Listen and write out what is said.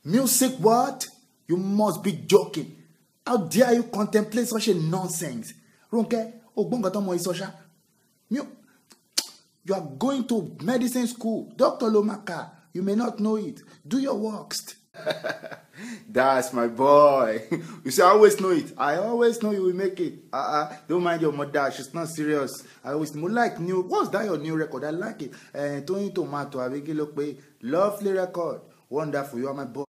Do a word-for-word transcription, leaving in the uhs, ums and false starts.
Music what? You must be joking. How dare you contemplate such a nonsense? Ronke, you are going to medicine school. Doctor Lomaka, you may not know it. Do your works. That's my boy. You say I always know it. I always know you will make it. Uh-uh. Don't mind your mother. She's not serious. I always more like new. What's that your new record? I like it. Uh, Tony Tomato. Lovely record. Wonderful. You are my boy.